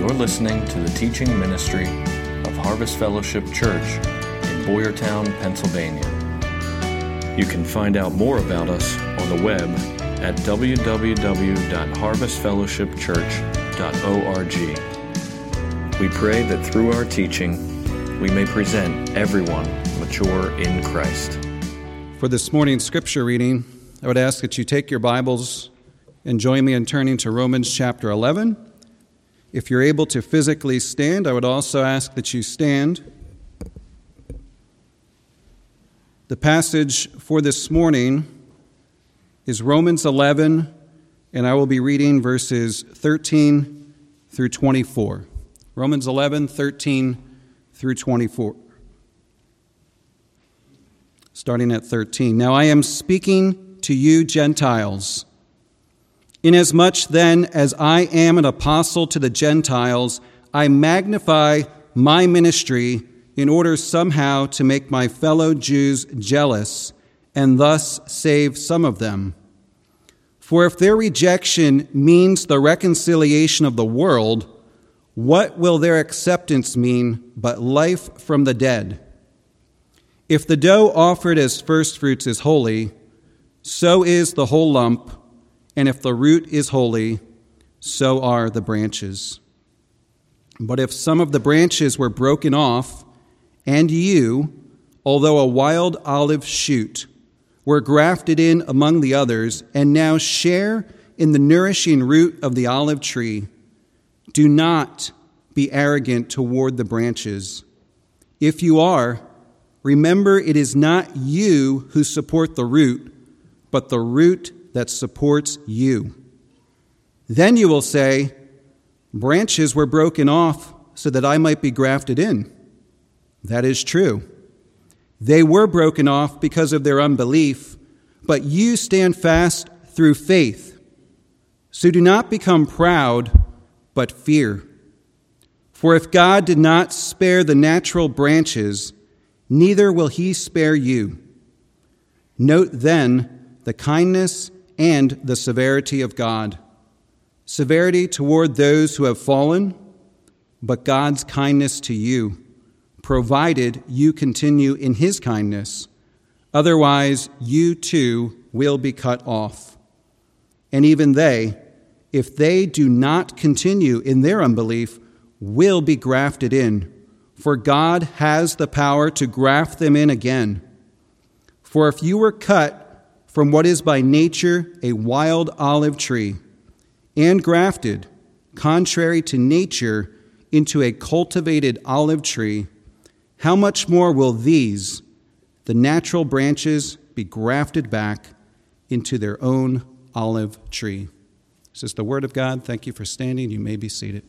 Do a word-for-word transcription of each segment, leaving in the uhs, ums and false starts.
You're listening to the teaching ministry of Harvest Fellowship Church in Boyertown, Pennsylvania. You can find out more about us on the web at w w w dot harvest fellowship church dot org. We pray that through our teaching, we may present everyone mature in Christ. For this morning's scripture reading, I would ask that you take your Bibles and join me in turning to Romans chapter eleven. If you're able to physically stand, I would also ask that you stand. The passage for this morning is Romans eleven, and I will be reading verses thirteen through twenty-four. Romans eleven, thirteen through twenty-four. Starting at thirteen. Now I am speaking to you Gentiles. Inasmuch then as I am an apostle to the Gentiles, I magnify my ministry in order somehow to make my fellow Jews jealous and thus save some of them. For if their rejection means the reconciliation of the world, what will their acceptance mean but life from the dead? If the dough offered as firstfruits is holy, so is the whole lump. And if the root is holy, so are the branches. But if some of the branches were broken off, and you, although a wild olive shoot, were grafted in among the others, and now share in the nourishing root of the olive tree, do not be arrogant toward the branches. If you are, remember it is not you who support the root, but the root that supports you. Then you will say, branches were broken off so that I might be grafted in. That is true. They were broken off because of their unbelief, but you stand fast through faith. So do not become proud, but fear. For if God did not spare the natural branches, neither will he spare you. Note then the kindness and the severity of God. Severity toward those who have fallen, but God's kindness to you, provided you continue in his kindness. Otherwise, you too will be cut off. And even they, if they do not continue in their unbelief, will be grafted in, for God has the power to graft them in again. For if you were cut from what is by nature a wild olive tree, and grafted, contrary to nature, into a cultivated olive tree, how much more will these, the natural branches, be grafted back into their own olive tree? This is the word of God. Thank you for standing. You may be seated.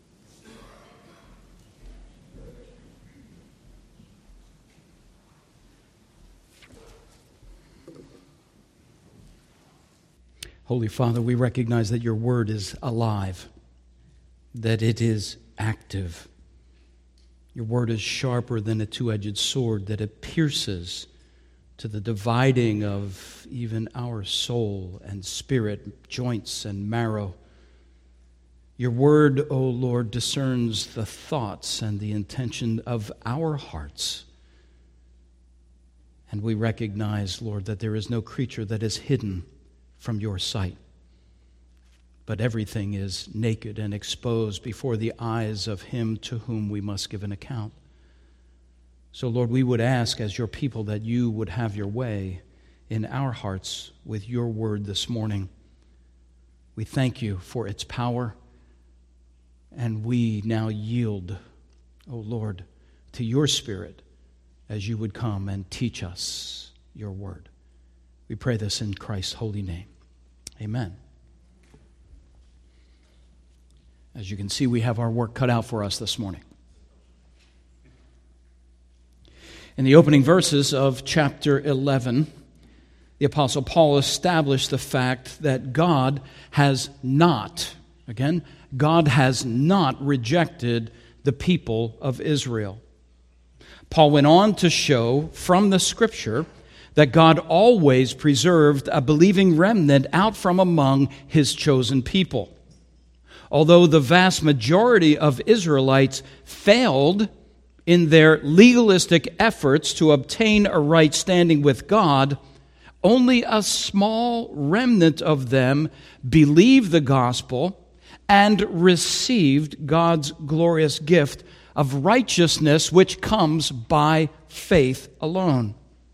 Holy Father, we recognize that your word is alive, that it is active. Your word is sharper than a two-edged sword, that it pierces to the dividing of even our soul and spirit, joints and marrow. Your word, O Lord, discerns the thoughts and the intention of our hearts. And we recognize, Lord, that there is no creature that is hidden from your sight, but everything is naked and exposed before the eyes of him to whom we must give an account. So, Lord, we would ask as your people that you would have your way in our hearts with your word this morning. We thank you for its power, and we now yield, O Lord, to your Spirit as you would come and teach us your word. We pray this in Christ's holy name. Amen. As you can see, we have our work cut out for us this morning. In the opening verses of chapter eleven, the Apostle Paul established the fact that God has not, again, God has not rejected the people of Israel. Paul went on to show from the Scripture that God always preserved a believing remnant out from among his chosen people. Although the vast majority of Israelites failed in their legalistic efforts to obtain a right standing with God, only a small remnant of them believed the gospel and received God's glorious gift of righteousness, which comes by faith alone.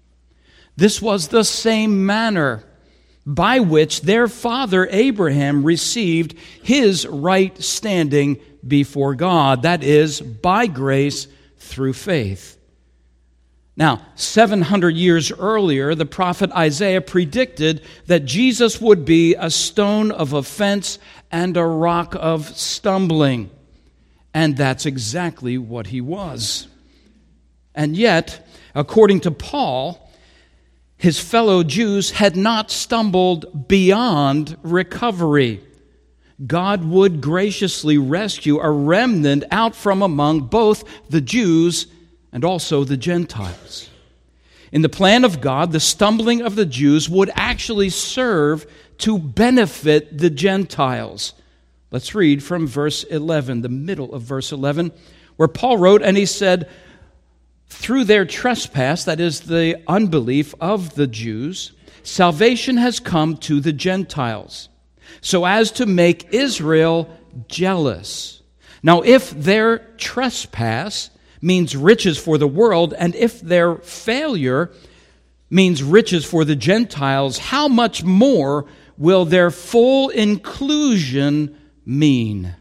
This was the same manner by which their father Abraham received his right standing before God, that is, by grace through faith. Now, seven hundred years earlier, the prophet Isaiah predicted that Jesus would be a stone of offense and a rock of stumbling. And that's exactly what he was. And yet, according to Paul, his fellow Jews had not stumbled beyond recovery. God would graciously rescue a remnant out from among both the Jews and also the Gentiles. In the plan of God, the stumbling of the Jews would actually serve to benefit the Gentiles. Let's read from verse eleven, the middle of verse eleven, where Paul wrote, and he said, "Through their trespass," that is the unbelief of the Jews, "salvation has come to the Gentiles, so as to make Israel jealous." Now, if their trespass means riches for the world, and if their failure means riches for the Gentiles, how much more will their full inclusion mean?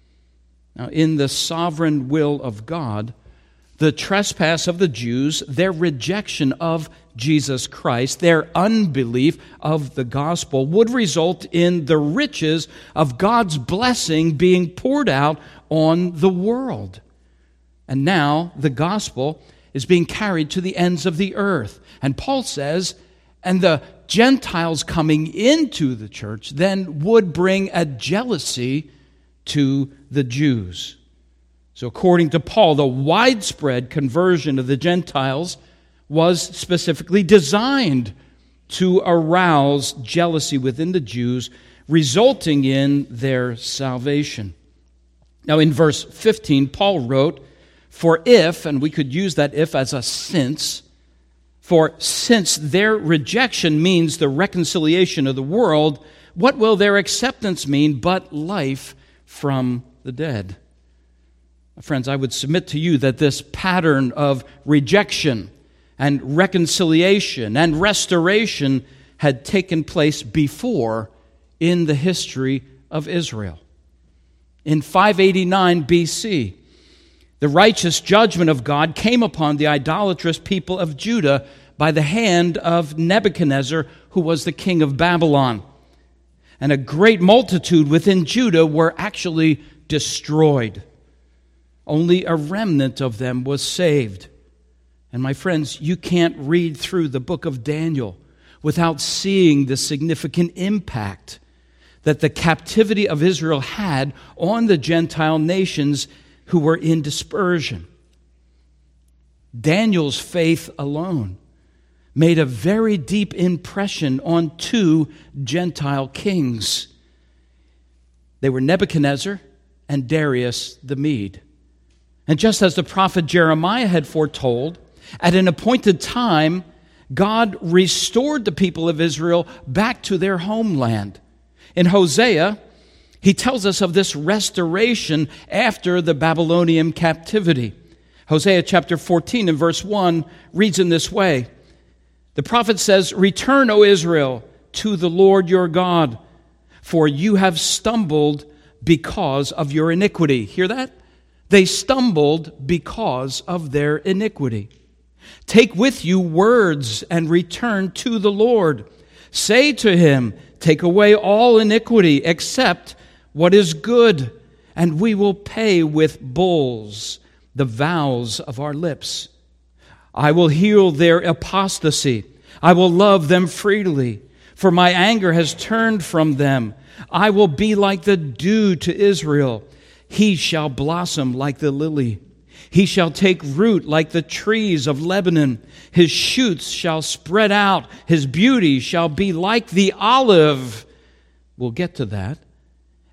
Now, in the sovereign will of God, the trespass of the Jews, their rejection of Jesus Christ, their unbelief of the gospel would result in the riches of God's blessing being poured out on the world. And now the gospel is being carried to the ends of the earth. And Paul says, and the Gentiles coming into the church then would bring a jealousy to the Jews. So according to Paul, the widespread conversion of the Gentiles was specifically designed to arouse jealousy within the Jews, resulting in their salvation. Now in verse fifteen, Paul wrote, "For if," and we could use that if as a since, "for since their rejection means the reconciliation of the world, what will their acceptance mean but life from the dead?" Friends, I would submit to you that this pattern of rejection and reconciliation and restoration had taken place before in the history of Israel. In five eighty-nine B C, the righteous judgment of God came upon the idolatrous people of Judah by the hand of Nebuchadnezzar, who was the king of Babylon. And a great multitude within Judah were actually destroyed. Only a remnant of them was saved. And my friends, you can't read through the book of Daniel without seeing the significant impact that the captivity of Israel had on the Gentile nations who were in dispersion. Daniel's faith alone made a very deep impression on two Gentile kings. They were Nebuchadnezzar and Darius the Mede. And just as the prophet Jeremiah had foretold, at an appointed time, God restored the people of Israel back to their homeland. In Hosea, he tells us of this restoration after the Babylonian captivity. Hosea chapter fourteen and verse one reads in this way. The prophet says, "Return, O Israel, to the Lord your God, for you have stumbled because of your iniquity." Hear that? They stumbled because of their iniquity. "Take with you words and return to the Lord. Say to him, take away all iniquity except what is good, and we will pay with bulls the vows of our lips. I will heal their apostasy. I will love them freely, for my anger has turned from them. I will be like the dew to Israel. He shall blossom like the lily. He shall take root like the trees of Lebanon. His shoots shall spread out. His beauty shall be like the olive." We'll get to that.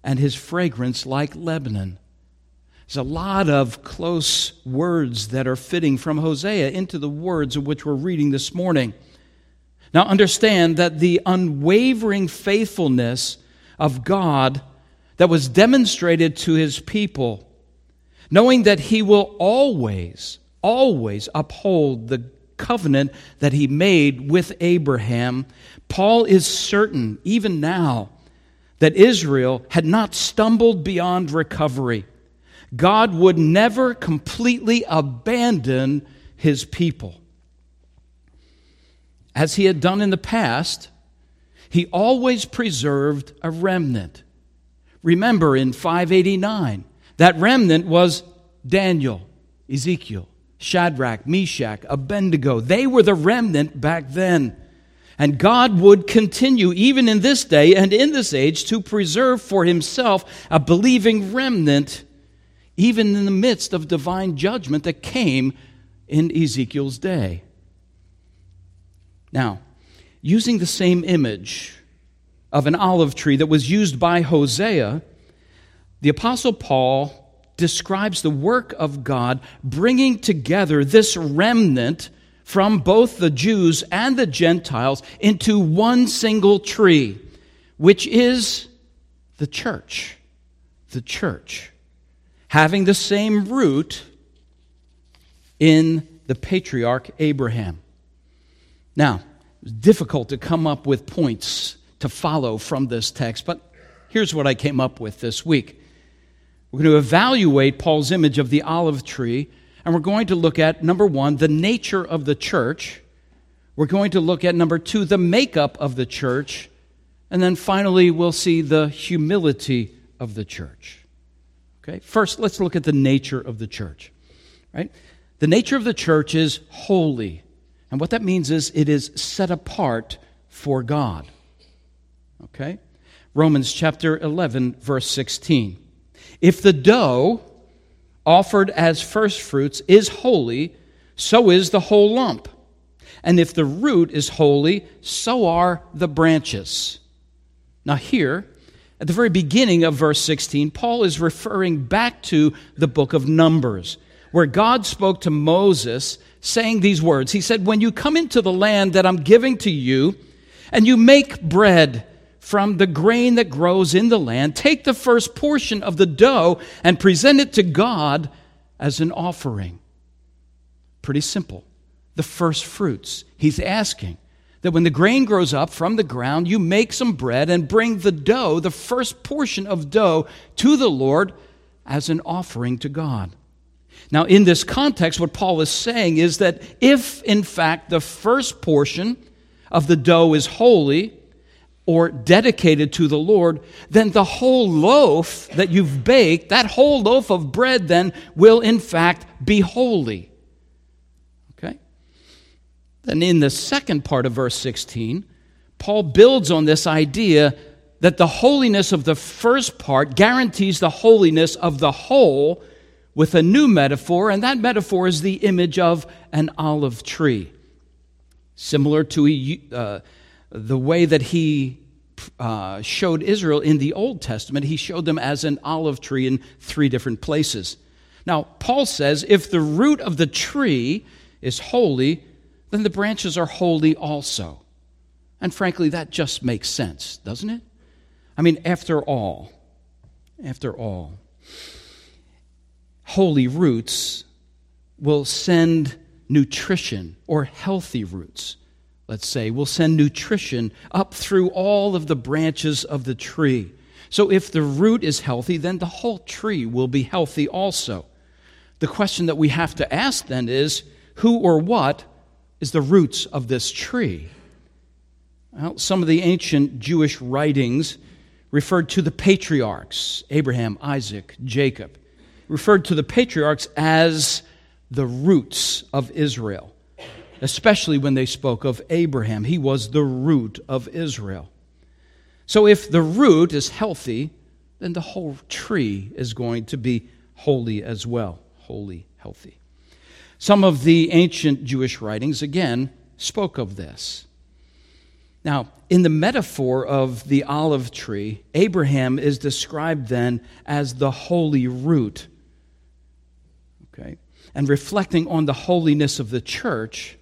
and his fragrance like Lebanon. There's a lot of close words that are fitting from Hosea into the words of which we're reading this morning. Now understand that the unwavering faithfulness of God that was demonstrated to his people, knowing that he will always, always uphold the covenant that he made with Abraham, Paul is certain, even now, that Israel had not stumbled beyond recovery. God would never completely abandon his people. As he had done in the past, he always preserved a remnant. Remember in five eighty-nine, that remnant was Daniel, Ezekiel, Shadrach, Meshach, Abednego. They were the remnant back then. And God would continue, even in this day and in this age, to preserve for himself a believing remnant, even in the midst of divine judgment that came in Ezekiel's day. Now, using the same image of an olive tree that was used by Hosea, the Apostle Paul describes the work of God bringing together this remnant from both the Jews and the Gentiles into one single tree, which is the church. The church. Having the same root in the patriarch Abraham. Now, it's difficult to come up with points to follow from this text, but here's what I came up with this week. We're going to evaluate Paul's image of the olive tree, and we're going to look at, number one, the nature of the church. We're going to look at, number two, the makeup of the church, and then finally we'll see the humility of the church. Okay, first, let's look at the nature of the church. Right? The nature of the church is holy. And what that means is it is set apart for God. Okay? Romans chapter eleven, verse sixteen. If the dough offered as first fruits is holy, so is the whole lump. And if the root is holy, so are the branches. Now here, at the very beginning of verse sixteen, Paul is referring back to the book of Numbers, where God spoke to Moses saying these words. He said, when you come into the land that I'm giving to you, and you make bread from the grain that grows in the land, take the first portion of the dough and present it to God as an offering. Pretty simple. The first fruits. He's asking that when the grain grows up from the ground, you make some bread and bring the dough, the first portion of dough, to the Lord as an offering to God. Now, in this context, what Paul is saying is that if, in fact, the first portion of the dough is holy or dedicated to the Lord, then the whole loaf that you've baked, that whole loaf of bread then will, in fact, be holy. Okay? Then in the second part of verse sixteen, Paul builds on this idea that the holiness of the first part guarantees the holiness of the whole with a new metaphor, and that metaphor is the image of an olive tree. Similar to uh, the way that he uh, showed Israel in the Old Testament, he showed them as an olive tree in three different places. Now, Paul says, if the root of the tree is holy, then the branches are holy also. And frankly, that just makes sense, doesn't it? I mean, after all, after all, holy roots will send nutrition, or healthy roots, let's say, will send nutrition up through all of the branches of the tree. So if the root is healthy, then the whole tree will be healthy also. The question that we have to ask then is, who or what is the roots of this tree? Well, some of the ancient Jewish writings referred to the patriarchs, Abraham, Isaac, Jacob, referred to the patriarchs as the roots of Israel, especially when they spoke of Abraham. He was the root of Israel. So if the root is healthy, then the whole tree is going to be holy as well. Holy, healthy. Some of the ancient Jewish writings, again, spoke of this. Now, in the metaphor of the olive tree, Abraham is described then as the holy root. Okay? And reflecting on the holiness of the church,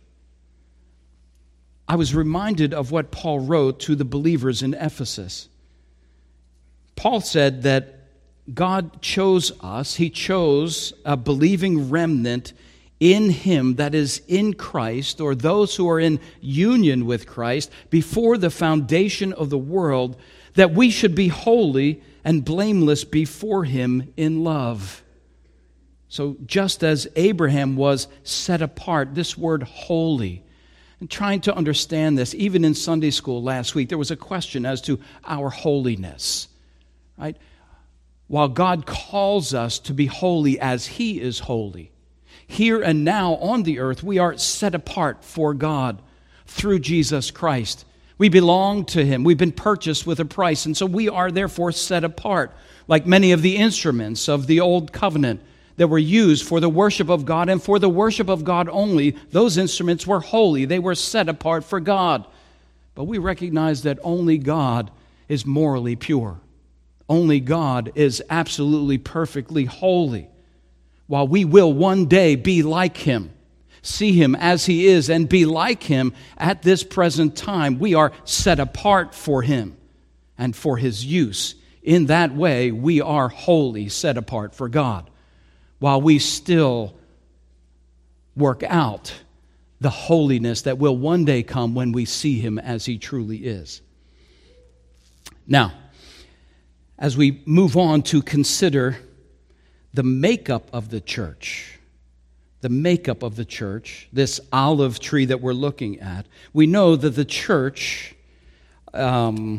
I was reminded of what Paul wrote to the believers in Ephesus. Paul said that God chose us, He chose a believing remnant in Him that is in Christ, or those who are in union with Christ, before the foundation of the world, that we should be holy and blameless before Him in love. So just as Abraham was set apart, this word holy, and trying to understand this, even in Sunday school last week, there was a question as to our holiness, right? While God calls us to be holy as He is holy, here and now on the earth, we are set apart for God through Jesus Christ. We belong to Him. We've been purchased with a price, and so we are therefore set apart, like many of the instruments of the Old Covenant that were used for the worship of God, and for the worship of God only. Those instruments were holy. They were set apart for God. But we recognize that only God is morally pure. Only God is absolutely perfectly holy. While we will one day be like Him, see Him as He is, and be like Him at this present time, we are set apart for Him and for His use. In that way, we are wholly set apart for God, while we still work out the holiness that will one day come when we see Him as He truly is. Now, as we move on to consider the makeup of the church, the makeup of the church, this olive tree that we're looking at, we know that the church, um,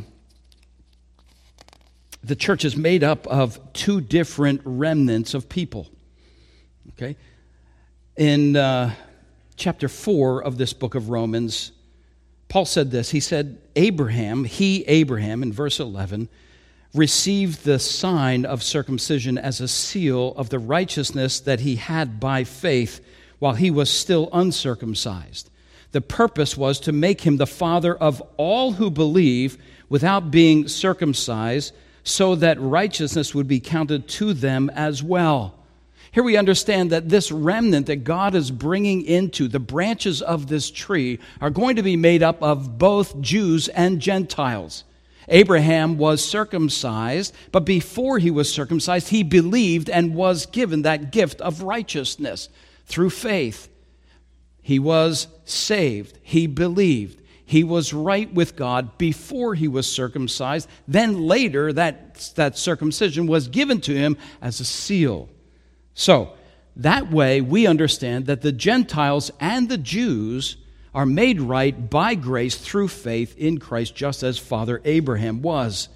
the church is made up of two different remnants of people. Okay, in uh, chapter four of this book of Romans, Paul said this. He said, Abraham, he, Abraham, in verse eleven, received the sign of circumcision as a seal of the righteousness that he had by faith while he was still uncircumcised. The purpose was to make him the father of all who believe without being circumcised, so that righteousness would be counted to them as well. Here we understand that this remnant that God is bringing into the branches of this tree are going to be made up of both Jews and Gentiles. Abraham was circumcised, but before he was circumcised, he believed and was given that gift of righteousness through faith. He was saved. He believed. He was right with God before he was circumcised. Then later, that, that circumcision was given to him as a seal. So, that way we understand that the Gentiles and the Jews are made right by grace through faith in Christ, just as Father Abraham was.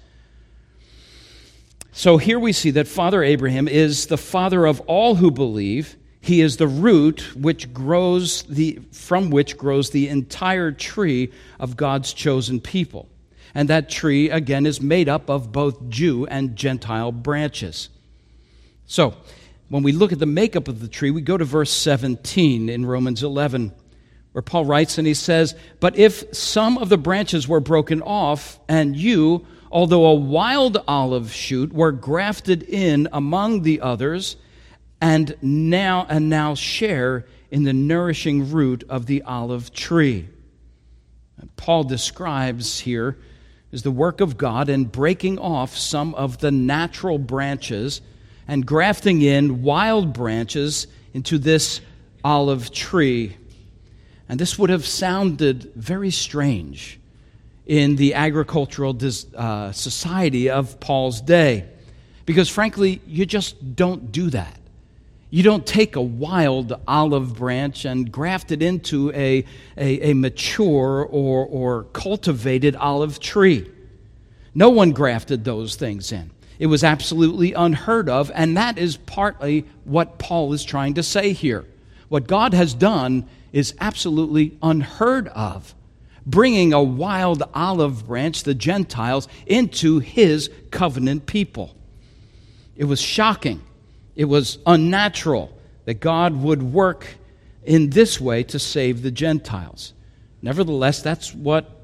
So here we see that Father Abraham is the father of all who believe. He is the root which grows the from which grows the entire tree of God's chosen people. And that tree, again, is made up of both Jew and Gentile branches. So, when we look at the makeup of the tree, we go to verse seventeen in Romans eleven, where Paul writes, and he says, "But if some of the branches were broken off, and you, although a wild olive shoot, were grafted in among the others, and now and now share in the nourishing root of the olive tree." And Paul describes here is the work of God in breaking off some of the natural branches and grafting in wild branches into this olive tree. And this would have sounded very strange in the agricultural uh, society of Paul's day. Because frankly, you just don't do that. You don't take a wild olive branch and graft it into a, a, a mature or, or cultivated olive tree. No one grafted those things in. It was absolutely unheard of, and that is partly what Paul is trying to say here. What God has done is absolutely unheard of, bringing a wild olive branch, the Gentiles, into his covenant people. It was shocking. It was unnatural that God would work in this way to save the Gentiles. Nevertheless, that's what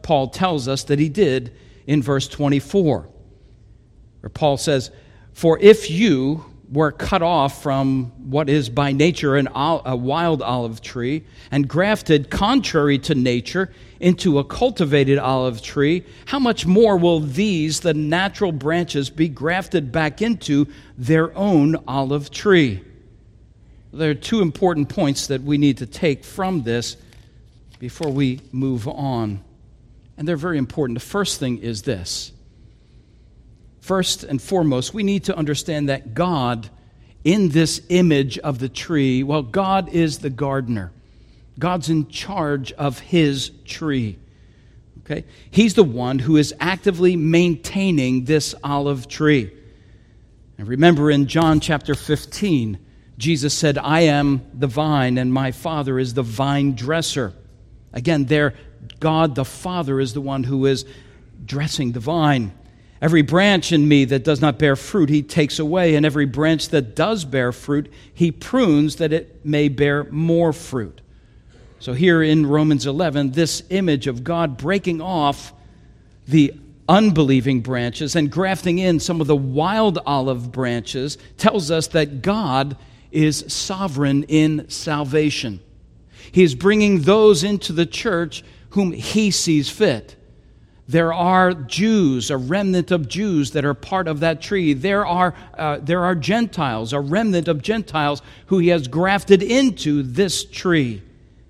Paul tells us that he did in verse twenty-four, where Paul says, "For if you were cut off from what is by nature an ol- a wild olive tree and grafted contrary to nature into a cultivated olive tree, how much more will these, the natural branches, be grafted back into their own olive tree?" There are two important points that we need to take from this before we move on, and they're very important. The first thing is this. First and foremost, we need to understand that God, in this image of the tree, well, God is the gardener. God's in charge of his tree. Okay? He's the one who is actively maintaining this olive tree. And remember in John chapter fifteen, Jesus said, "I am the vine, and my Father is the vine dresser." Again, there, God the Father is the one who is dressing the vine. "Every branch in me that does not bear fruit, he takes away, and every branch that does bear fruit, he prunes that it may bear more fruit." So here in Romans eleven, this image of God breaking off the unbelieving branches and grafting in some of the wild olive branches tells us that God is sovereign in salvation. He is bringing those into the church whom he sees fit. There are Jews, a remnant of Jews that are part of that tree. There are uh, there are Gentiles, a remnant of Gentiles who he has grafted into this tree.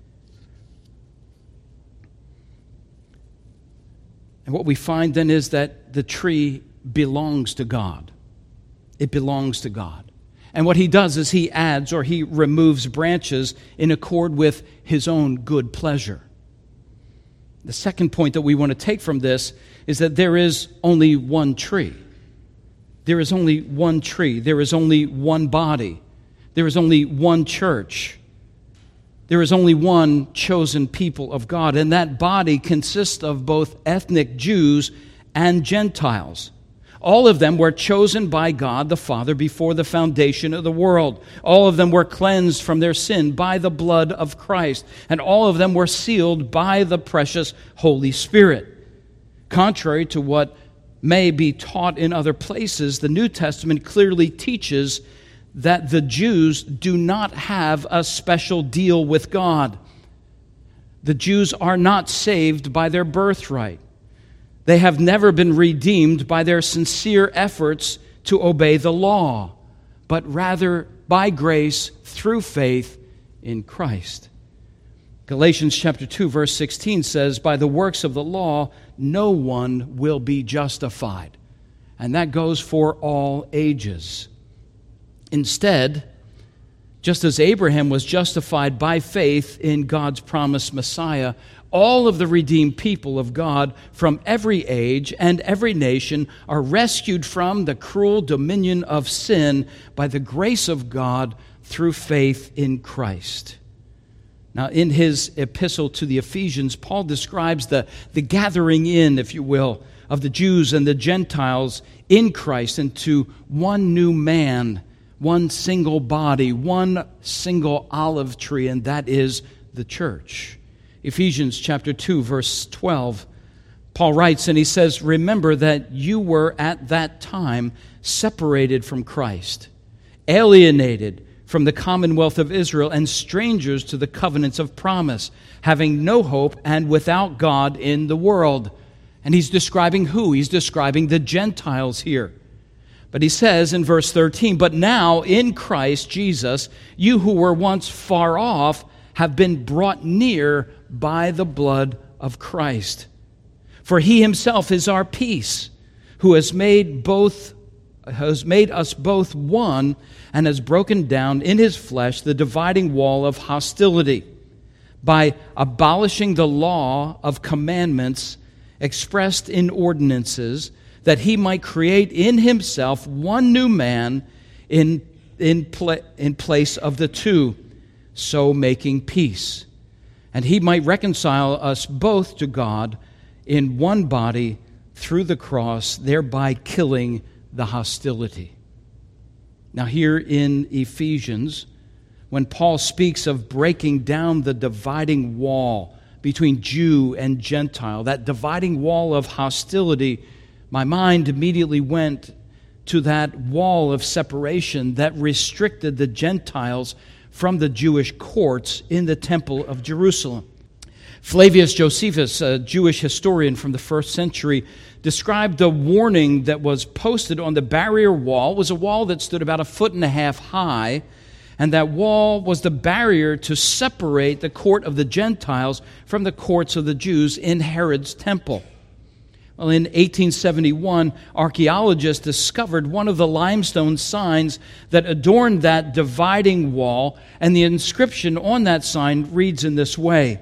And what we find then is that the tree belongs to God. It belongs to God. And what he does is he adds or he removes branches in accord with his own good pleasure. The second point that we want to take from this is that there is only one tree. There is only one tree. There is only one body. There is only one church. There is only one chosen people of God, and that body consists of both ethnic Jews and Gentiles. All of them were chosen by God the Father before the foundation of the world. All of them were cleansed from their sin by the blood of Christ, and all of them were sealed by the precious Holy Spirit. Contrary to what may be taught in other places, the New Testament clearly teaches that the Jews do not have a special deal with God. The Jews are not saved by their birthright. They have never been redeemed by their sincere efforts to obey the law, but rather by grace through faith in Christ. Galatians chapter two, verse sixteen says, "By the works of the law, no one will be justified." And that goes for all ages. Instead, just as Abraham was justified by faith in God's promised Messiah, all of the redeemed people of God from every age and every nation are rescued from the cruel dominion of sin by the grace of God through faith in Christ. Now, in his epistle to the Ephesians, Paul describes the, the gathering in, if you will, of the Jews and the Gentiles in Christ into one new man, one single body, one single olive tree, and that is the church. Ephesians chapter two, verse twelve, Paul writes, and he says, "Remember that you were at that time separated from Christ, alienated from the commonwealth of Israel, and strangers to the covenants of promise, having no hope and without God in the world." And he's describing who? He's describing the Gentiles here. But he says in verse thirteen, "But now in Christ Jesus, you who were once far off have been brought near by the blood of Christ. For he himself is our peace, who has made both has made us both one, and has broken down in his flesh the dividing wall of hostility, by abolishing the law of commandments expressed in ordinances, that he might create in himself one new man in, in, pla- in place of the two, so making peace. And he might reconcile us both to God in one body through the cross, thereby killing the hostility. Now here in Ephesians, when Paul speaks of breaking down the dividing wall between Jew and Gentile, that dividing wall of hostility, my mind immediately went to that wall of separation that restricted the Gentiles from the Jewish courts in the Temple of Jerusalem. Flavius Josephus, a Jewish historian from the first century, described the warning that was posted on the barrier wall. It was a wall that stood about a foot and a half high, and that wall was the barrier to separate the court of the Gentiles from the courts of the Jews in Herod's temple. Well, in eighteen seventy-one, archaeologists discovered one of the limestone signs that adorned that dividing wall, and the inscription on that sign reads in this way: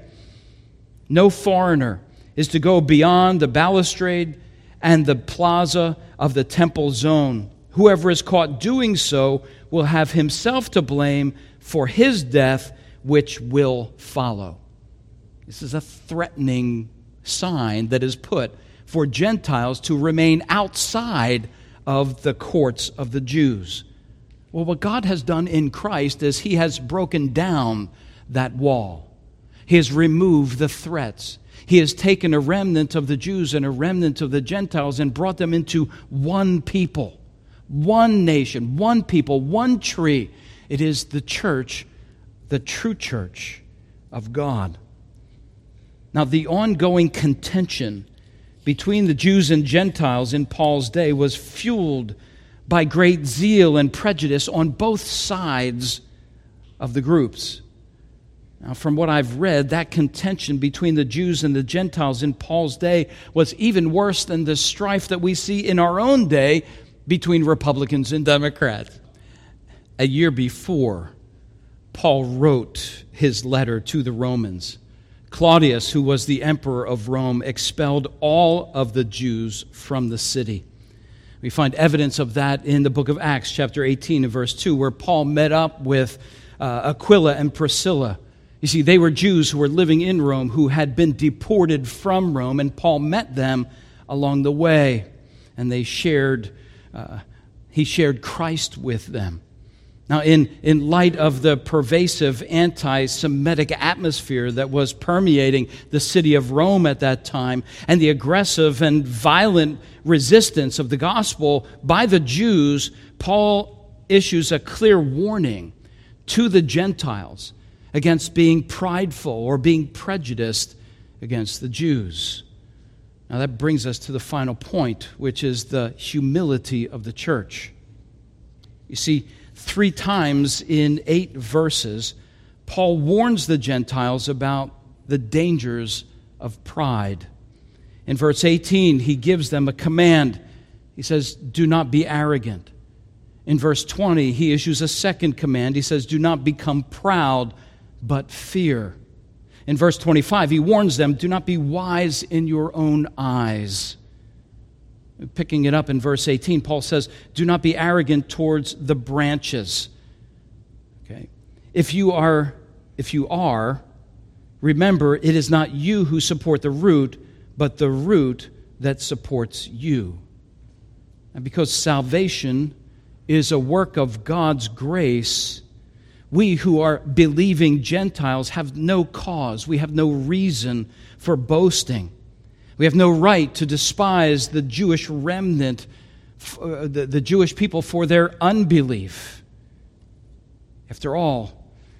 "No foreigner is to go beyond the balustrade and the plaza of the temple zone. Whoever is caught doing so will have himself to blame for his death, which will follow." This is a threatening sign that is put for Gentiles to remain outside of the courts of the Jews. Well, what God has done in Christ is He has broken down that wall. He has removed the threats. He has taken a remnant of the Jews and a remnant of the Gentiles and brought them into one people, one nation, one people, one tree. It is the church, the true church of God. Now, the ongoing contention between the Jews and Gentiles in Paul's day was fueled by great zeal and prejudice on both sides of the groups. Now, from what I've read, that contention between the Jews and the Gentiles in Paul's day was even worse than the strife that we see in our own day between Republicans and Democrats. A year before, Paul wrote his letter to the Romans. Claudius, who was the emperor of Rome, expelled all of the Jews from the city. We find evidence of that in the book of Acts, chapter eighteen and verse two, where Paul met up with uh, Aquila and Priscilla. You see, they were Jews who were living in Rome, who had been deported from Rome, and Paul met them along the way, and they shared, uh, he shared Christ with them. Now, in, in light of the pervasive anti-Semitic atmosphere that was permeating the city of Rome at that time, and the aggressive and violent resistance of the gospel by the Jews, Paul issues a clear warning to the Gentiles against being prideful or being prejudiced against the Jews. Now, that brings us to the final point, which is the humility of the church. You see, three times in eight verses, Paul warns the Gentiles about the dangers of pride. In verse eighteen, he gives them a command. He says, "Do not be arrogant." In verse twenty, he issues a second command. He says, "Do not become proud, but fear." In verse twenty-five, he warns them, "Do not be wise in your own eyes." Picking it up in verse eighteen, Paul says, "Do not be arrogant towards the branches." Okay. If you are, if you are, remember it is not you who support the root, but the root that supports you. And because salvation is a work of God's grace, we who are believing Gentiles have no cause, we have no reason for boasting. We have no right to despise the Jewish remnant, uh, the, the Jewish people for their unbelief. After all,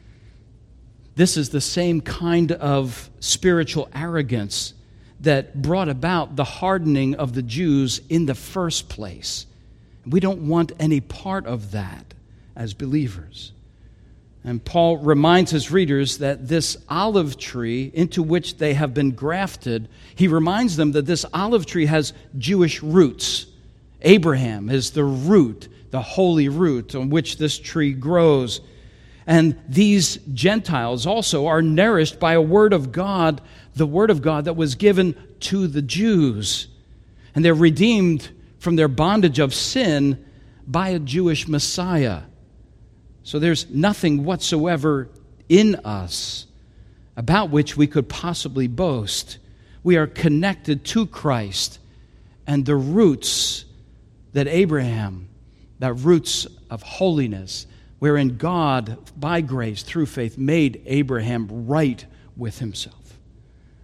this is the same kind of spiritual arrogance that brought about the hardening of the Jews in the first place. We don't want any part of that as believers. And Paul reminds his readers that this olive tree into which they have been grafted, he reminds them that this olive tree has Jewish roots. Abraham is the root, the holy root on which this tree grows. And these Gentiles also are nourished by a word of God, the word of God that was given to the Jews. And they're redeemed from their bondage of sin by a Jewish Messiah. So there's nothing whatsoever in us about which we could possibly boast. We are connected to Christ, and the roots that Abraham, the roots of holiness, wherein God, by grace, through faith, made Abraham right with himself.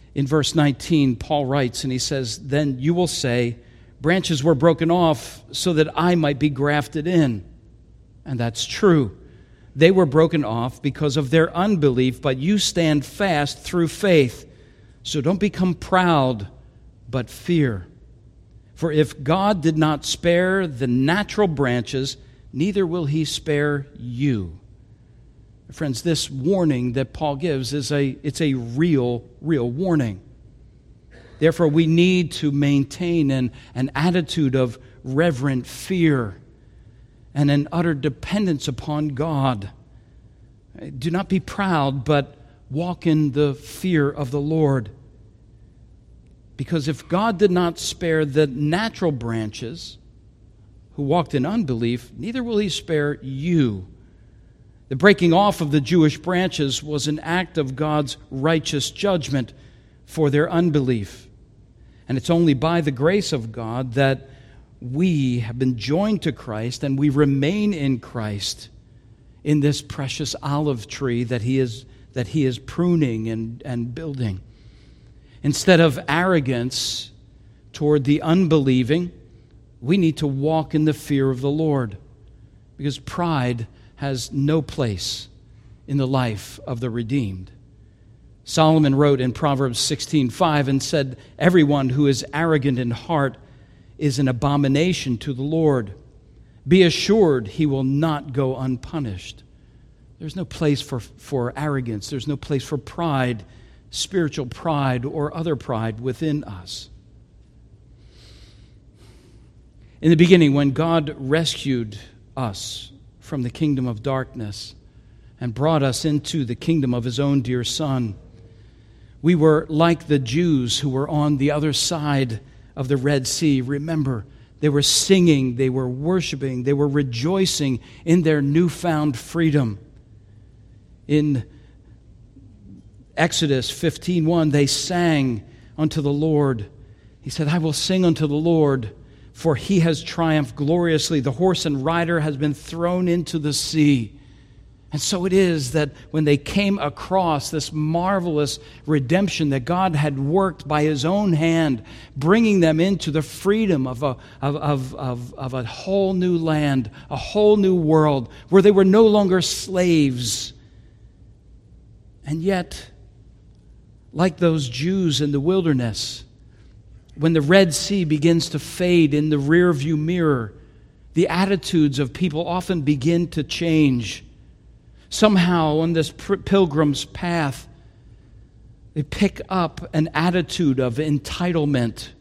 In verse nineteen, Paul writes, and he says, "Then you will say, branches were broken off so that I might be grafted in." And that's true. They were broken off because of their unbelief, but you stand fast through faith. So don't become proud, but fear. For if God did not spare the natural branches, neither will he spare you. Friends, this warning that Paul gives is a it's a real, real warning. Therefore, we need to maintain an, an attitude of reverent fear and an utter dependence upon God. Do not be proud, but walk in the fear of the Lord. Because if God did not spare the natural branches who walked in unbelief, neither will he spare you. The breaking off of the Jewish branches was an act of God's righteous judgment for their unbelief. And it's only by the grace of God that we have been joined to Christ and we remain in Christ in this precious olive tree that he is, that he is pruning and, and building. Instead of arrogance toward the unbelieving, we need to walk in the fear of the Lord, because pride has no place in the life of the redeemed. Solomon wrote in Proverbs sixteen five and said, "Everyone who is arrogant in heart is an abomination to the Lord. Be assured he will not go unpunished." There's no place for, for arrogance. There's no place for pride, spiritual pride or other pride within us. In the beginning, when God rescued us from the kingdom of darkness and brought us into the kingdom of his own dear Son, we were like the Jews who were on the other side of the Red Sea. Remember, they were singing, they were worshiping, they were rejoicing in their newfound freedom. In Exodus fifteen one, they sang unto the Lord. He said, "I will sing unto the Lord, for he has triumphed gloriously. The horse and rider has been thrown into the sea." And so it is that when they came across this marvelous redemption that God had worked by his own hand, bringing them into the freedom of a, of, of, of, of a whole new land, a whole new world, where they were no longer slaves. And yet, like those Jews in the wilderness, when the Red Sea begins to fade in the rearview mirror, the attitudes of people often begin to change. Somehow on this pilgrim's path, they pick up an attitude of entitlement.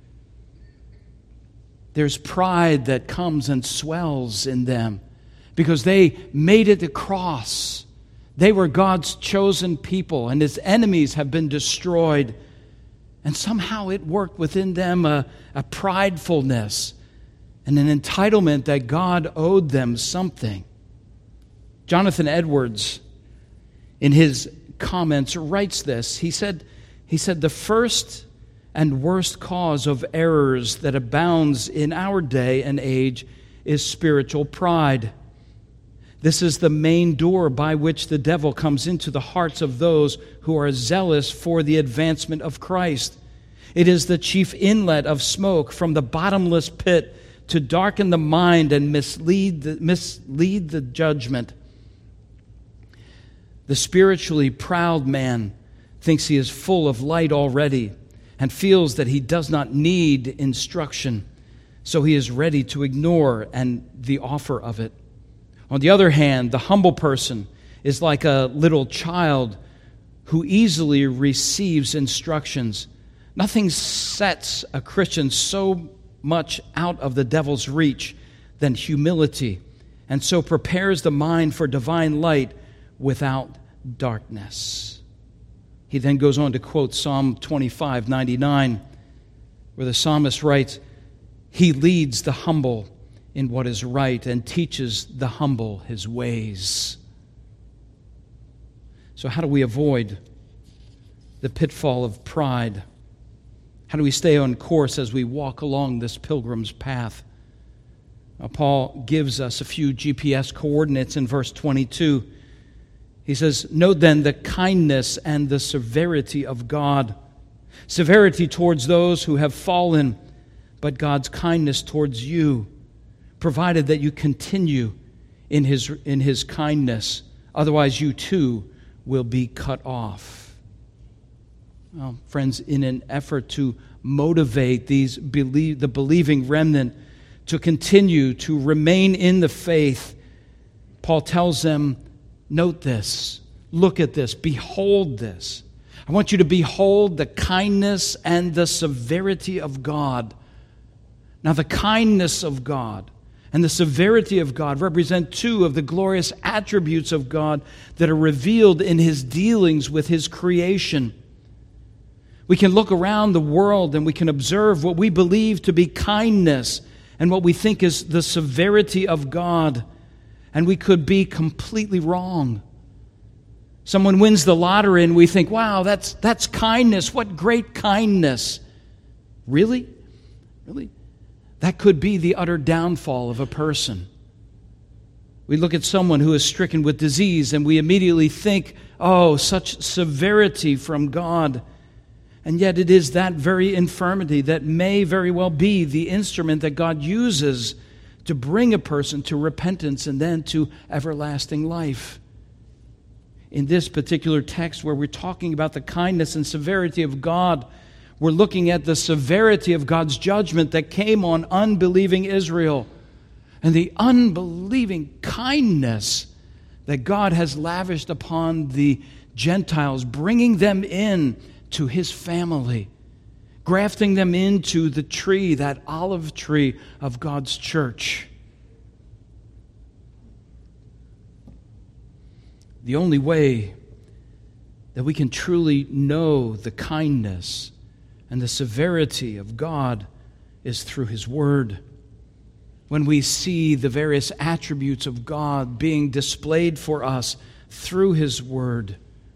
There's pride that comes and swells in them because they made it across. They were God's chosen people, and his enemies have been destroyed. And somehow it worked within them a, a pridefulness and an entitlement that God owed them something. Jonathan Edwards, in his comments, writes this. He said, he said, "The first and worst cause of errors that abounds in our day and age is spiritual pride. This is the main door by which the devil comes into the hearts of those who are zealous for the advancement of Christ. It is the chief inlet of smoke from the bottomless pit to darken the mind and mislead the, mislead the judgment. The spiritually proud man thinks he is full of light already and feels that he does not need instruction, so he is ready to ignore and the offer of it. On the other hand, the humble person is like a little child who easily receives instructions. Nothing sets a Christian so much out of the devil's reach than humility, and so prepares the mind for divine light without darkness." He then goes on to quote Psalm twenty-five ninety-nine, where the psalmist writes, "He leads the humble in what is right and teaches the humble his ways." So how do we avoid the pitfall of pride? How do we stay on course as we walk along this pilgrim's path? Now, Paul gives us a few G P S coordinates in verse twenty-two. He says, "Note then the kindness and the severity of God. Severity towards those who have fallen, but God's kindness towards you, provided that you continue in His, in His kindness. Otherwise, you too will be cut off. Well, friends, in an effort to motivate these believe, the believing remnant to continue to remain in the faith, Paul tells them, note this, look at this, behold this. I want you to behold the kindness and the severity of God. Now, the kindness of God and the severity of God represent two of the glorious attributes of God that are revealed in His dealings with His creation. We can look around the world and we can observe what we believe to be kindness and what we think is the severity of God, and we could be completely wrong. Someone wins the lottery and we think, wow, that's, that's kindness. What great kindness. Really? Really? That could be the utter downfall of a person. We look at someone who is stricken with disease and we immediately think, oh, such severity from God. And yet it is that very infirmity that may very well be the instrument that God uses to bring a person to repentance and then to everlasting life. In this particular text where we're talking about the kindness and severity of God, we're looking at the severity of God's judgment that came on unbelieving Israel and the unbelieving kindness that God has lavished upon the Gentiles, bringing them in to His family, grafting them into the tree, that olive tree of God's church. The only way that we can truly know the kindness and the severity of God is through His Word. When we see the various attributes of God being displayed for us through His Word,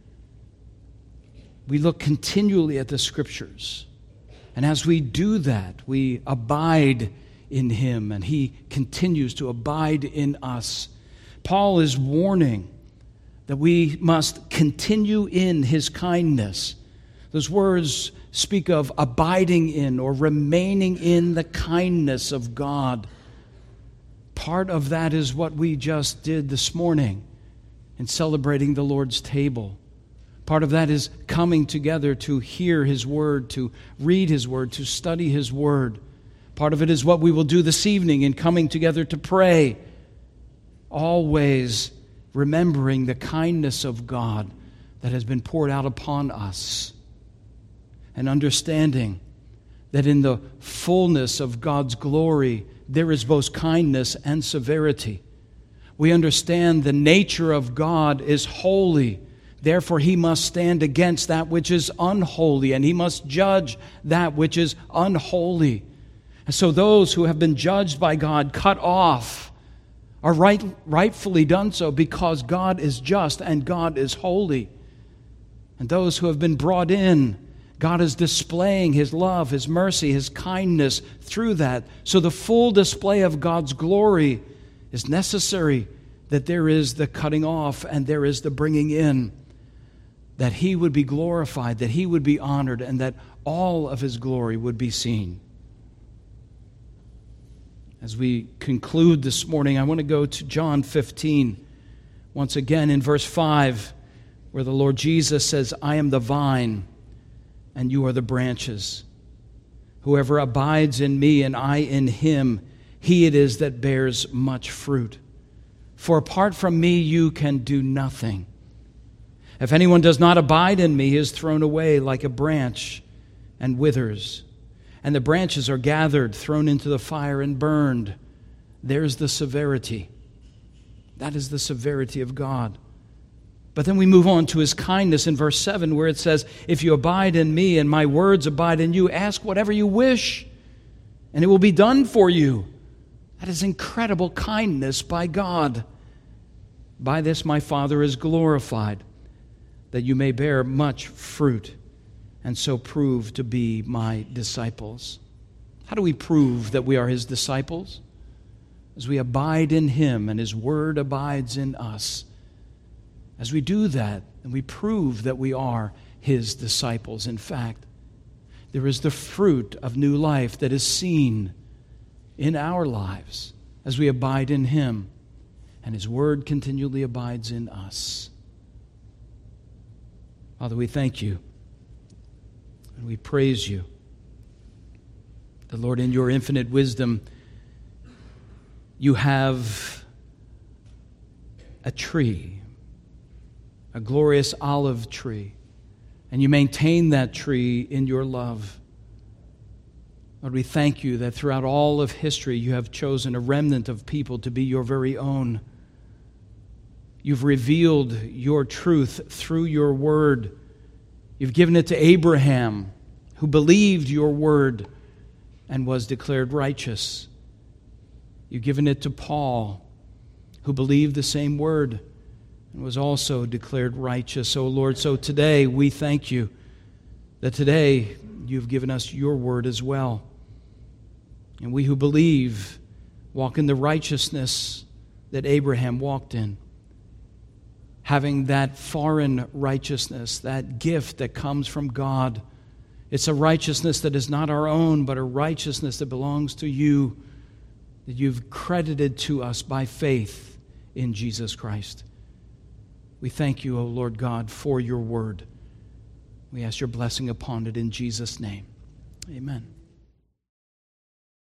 we look continually at the Scriptures. And as we do that, we abide in Him, and He continues to abide in us. Paul is warning that we must continue in His kindness. Those words speak of abiding in or remaining in the kindness of God. Part of that is what we just did this morning in celebrating the Lord's table. Part of that is coming together to hear His Word, to read His Word, to study His Word. Part of it is what we will do this evening in coming together to pray. Always remembering the kindness of God that has been poured out upon us. And understanding that in the fullness of God's glory, there is both kindness and severity. We understand the nature of God is holy. Therefore, He must stand against that which is unholy, and He must judge that which is unholy. And so those who have been judged by God, cut off, are right, rightfully done so because God is just and God is holy. And those who have been brought in, God is displaying His love, His mercy, His kindness through that. So the full display of God's glory is necessary, that there is the cutting off and there is the bringing in, that He would be glorified, that He would be honored, and that all of His glory would be seen. As we conclude this morning, I want to go to John fifteen, once again in verse five, where the Lord Jesus says, I am the vine, and you are the branches. Whoever abides in me and I in him, he it is that bears much fruit. For apart from me you can do nothing. If anyone does not abide in me, he is thrown away like a branch and withers. And the branches are gathered, thrown into the fire and burned. There's the severity. That is the severity of God. But then we move on to His kindness in verse seven, where it says, if you abide in me and my words abide in you, ask whatever you wish, and it will be done for you. That is incredible kindness by God. By this my Father is glorified, that you may bear much fruit, and so prove to be my disciples. How do we prove that we are His disciples? As we abide in Him and His Word abides in us. As we do that, and we prove that we are His disciples. In fact, there is the fruit of new life that is seen in our lives as we abide in Him, and His Word continually abides in us. Father, we thank You, and we praise You. The Lord, in Your infinite wisdom, You have a tree, a glorious olive tree, and You maintain that tree in Your love. Lord, we thank You that throughout all of history You have chosen a remnant of people to be Your very own. You've revealed Your truth through Your word. You've given it to Abraham, who believed Your word and was declared righteous. You've given it to Paul, who believed the same word and was also declared righteous. Oh Lord, so today we thank You that today You've given us Your word as well. And we who believe walk in the righteousness that Abraham walked in, having that foreign righteousness, that gift that comes from God. It's a righteousness that is not our own, but a righteousness that belongs to You, that You've credited to us by faith in Jesus Christ. We thank You, O Lord God, for Your word. We ask Your blessing upon it in Jesus' name. Amen.